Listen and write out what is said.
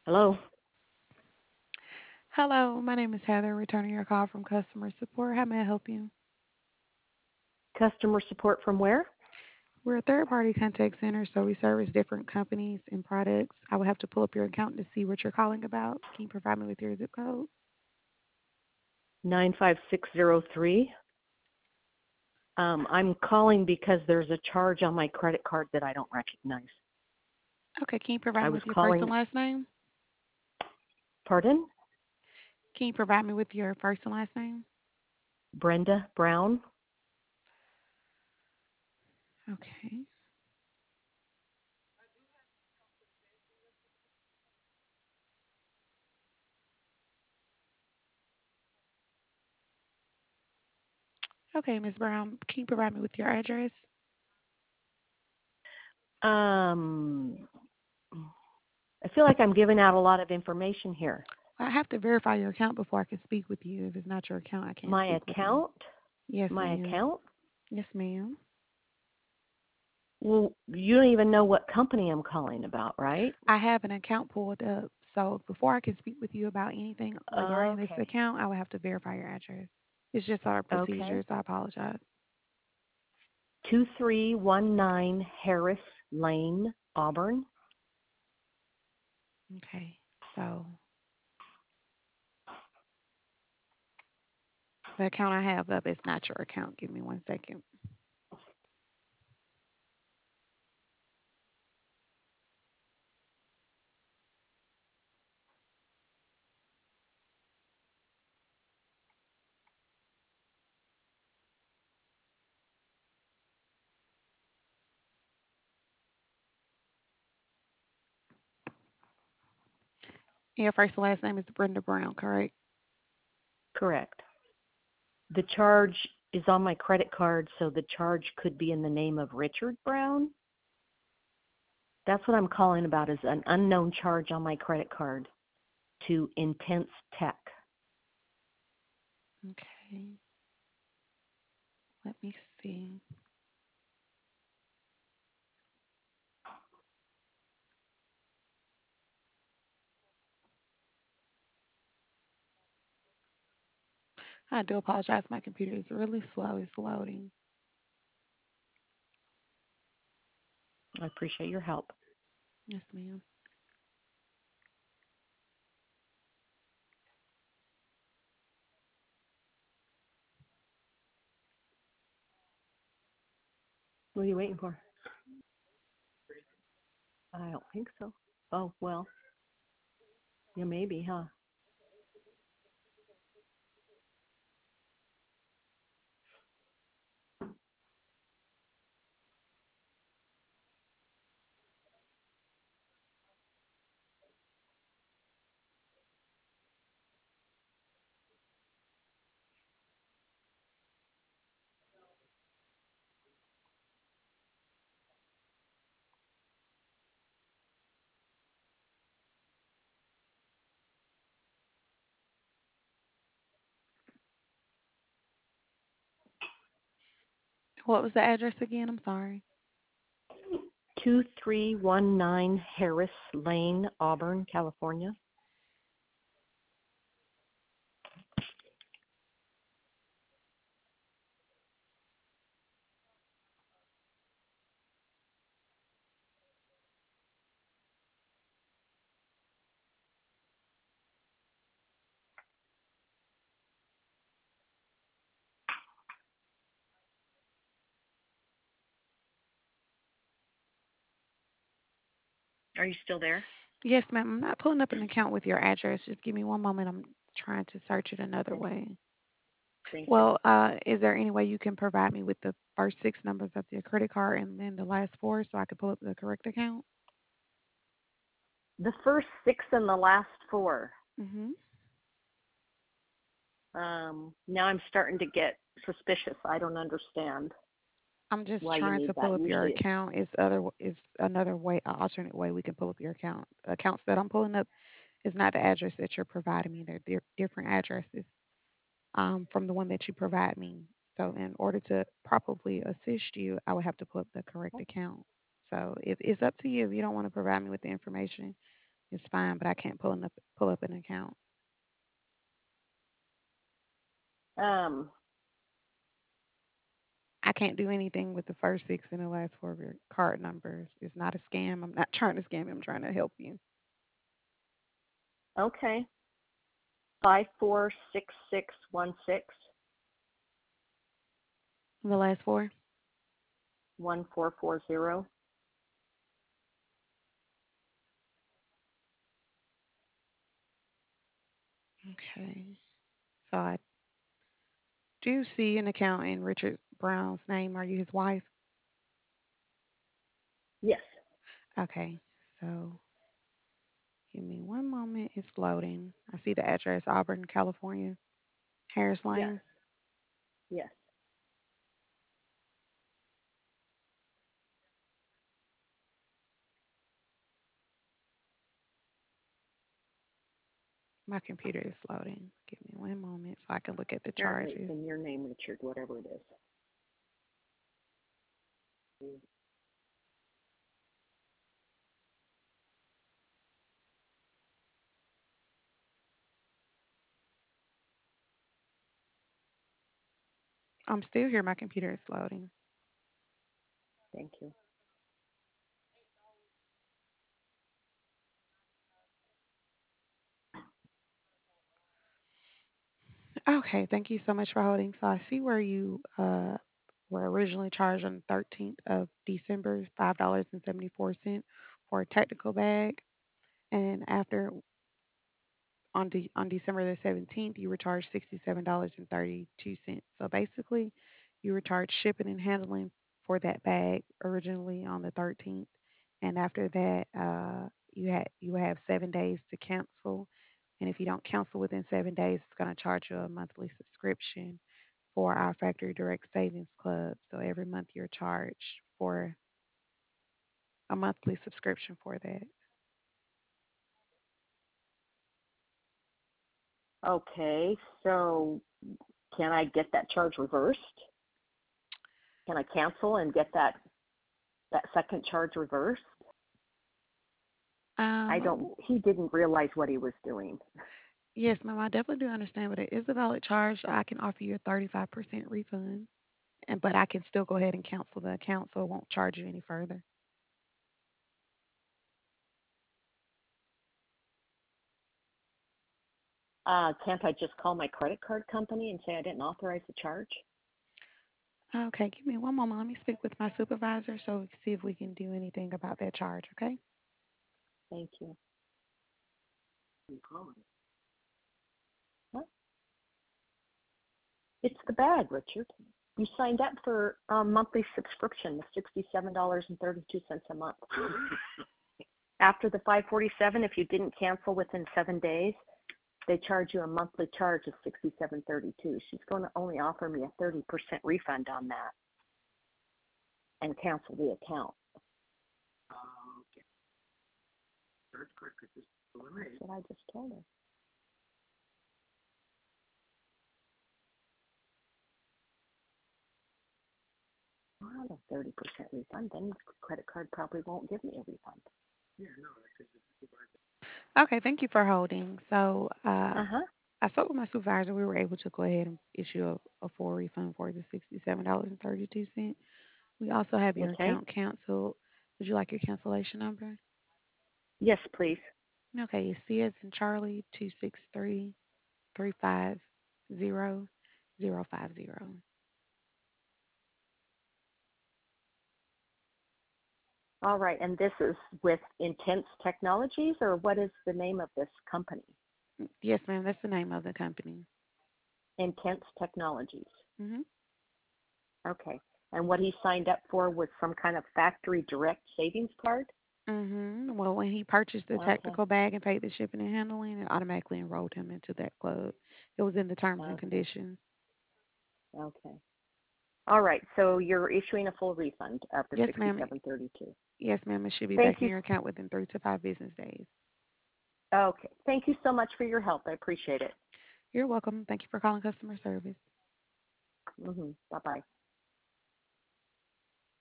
Hello, Hello, my name is Heather, returning your call from customer support. How may I help you? customer support from where? We're a third party contact center, so we service different companies and products. I would have to pull up your account to see what you're calling about. Can you provide me with your zip code? 95603. I'm calling because there's a charge on my credit card that I don't recognize. Okay, can you provide I me was with your first and calling, last name? pardon? Can you provide me with your first and last name? Brenda Brown. Okay. Okay, Ms. Brown, can you provide me with your address? Um, I feel like I'm giving out a lot of information here. I have to verify your account before I can speak with you. If it's not your account, I can't My speak with you. account? Yes, My ma'am. account? Yes, ma'am. Well, you don't even know what company I'm calling about, right? I have an account pulled up, so before I can speak with you about anything regarding this Okay. account, I would have to verify your address. It's just our Okay. procedures. I apologize. 2319 Harris Lane, Auburn. Okay, so the account I have up is not your account. Give me 1 second. Your first and last name is Brenda Brown, correct? Correct. The charge is on my credit card, so the charge could be in the name of Richard Brown. That's what I'm calling about is an unknown charge on my credit card to Intense Tech. Okay, let me see. I do apologize. My computer is really slow. It's loading. I appreciate your help. Yes, ma'am. What are you waiting for? I don't think so. Oh, well, yeah, maybe, huh? What was the address again? I'm sorry. 2319 Harris Lane, Auburn, California. Are you still there? Yes, ma'am. I'm not pulling up an account with your address. Just give me one moment. I'm trying to search it another Okay, way. thank you. Well, is there any way you can provide me with the first six numbers of your credit card and then the last four so I can pull up the correct account? The first six and the last four. Mm-hmm. Now I'm starting to get suspicious. I don't understand I'm just why you trying need to pull that. up your Usually, account. Is another way, an alternate way we can pull up your account. Accounts that I'm pulling up is not the address that you're providing me. They're different addresses from the one that you provide me. So in order to properly assist you, I would have to pull up the correct account. So it's up to you if you don't want to provide me with the information. It's fine, but I can't pull up an account. Um, I can't do anything with the first six and the last four of your card numbers. It's not a scam. I'm not trying to scam you. I'm trying to help you. okay. 546616 And the last four? 1440. Okay. So I do see an account in Richard Brown's name. Are you his wife? Yes, Okay. So give me one moment. It's loading. I see the address Auburn, California, Harris yes, Lane. yes. My computer is loading. Give me one moment so I can look at the Apparently it's charges. in your name, Richard, whatever it is. I'm still here. My computer is loading. Thank you. Okay, thank you so much for holding. So I see where you were originally charged on the 13th of December, $5.74 for a technical bag, and after on December the 17th, you were charged $67.32. So basically, you were charged shipping and handling for that bag originally on the 13th, and after that, you have 7 days to cancel. And if you don't cancel within 7 days, it's going to charge you a monthly subscription for our Factory Direct Savings Club. So every month you're charged for a monthly subscription for that. Okay, so can I get that charge reversed? Can I cancel and get that second charge reversed? I don't. Um, He didn't realize what he was doing. Yes, ma'am, I definitely do understand, but it is a valid charge. So I can offer you a 35% refund, and but I can still go ahead and cancel the account, so it won't charge you any further. Can't I just call my credit card company and say I didn't authorize the charge? Okay, give me one moment. Let me speak with my supervisor so we can see if we can do anything about that charge. Okay. Thank you. What? It's the bag, Richard. You signed up for a monthly subscription of $67.32 a month. After the 547, if you didn't cancel within 7 days, they charge you a monthly charge of 67.32. She's going to only offer me a 30% refund on that and cancel the account. That's what I just told her. Not a 30% refund. Then the credit card probably won't give me a refund. Okay, thank you for holding. So, Uh huh. I spoke with my supervisor. We were able to go ahead and issue a full refund for the $67.32. We also have your Okay. account canceled. Would you like your cancellation number? Yes, please. Okay, it's C as in Charlie 263-350-050. All right. And this is with Intense Technologies, or what is the name of this company? Yes, ma'am, that's the name of the company. Intense Technologies. Mhm. Okay. And what he signed up for was some kind of factory direct savings card? Mhm. Well, when he purchased the Okay. technical bag and paid the shipping and handling, it automatically enrolled him into that club. It was in the terms and Okay. conditions. Okay. All right. So you're issuing a full refund of the Yes, ma'am. 67.32. Yes, ma'am. It should be back Thank in you. your account within 3 to 5 business days. Okay. Thank you so much for your help. I appreciate it. You're welcome. Thank you for calling customer service. Bye bye.